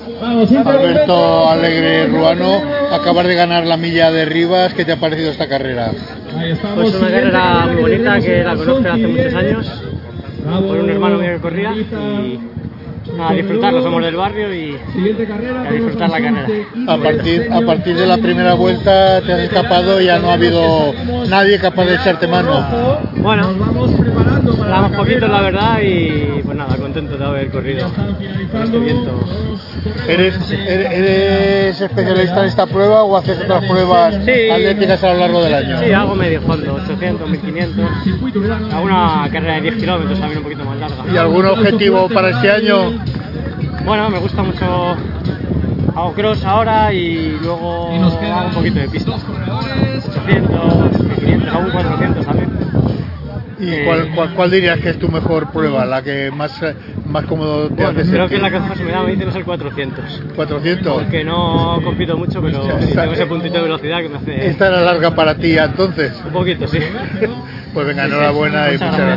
Alberto Alegre Ruano, acabas de ganar la milla de Rivas. ¿Qué te ha parecido esta carrera? Pues una carrera muy bonita que la conozco hace muchos años por un hermano mío que corría y a disfrutarlo, somos del barrio y a disfrutar la carrera. A partir de la primera vuelta te has escapado y ya no ha habido nadie capaz de echarte mano. Bueno, hablamos poquito la verdad y pues nada, contento de haber corrido con este viento. ¿Eres especialista en esta prueba o haces otras pruebas atléticas a lo largo del año? Sí, hago medio fondo, 800, 1500, hago una carrera de 10 kilómetros también un poquito más larga. ¿Y algún objetivo para este año? Bueno, me gusta mucho, hago cross ahora y luego hago un poquito de pista. 800, 500, hago un 400 también. ¿Y cuál dirías que es tu mejor prueba, la que más cómodo te hace sentir? Creo que la que más me da me dicen es el 400. ¿400? Porque no compito mucho, pero sí tengo ese puntito de velocidad que me hace... ¿Esta era larga para ti entonces? Un poquito, sí. Pues venga, enhorabuena y muchas gracias.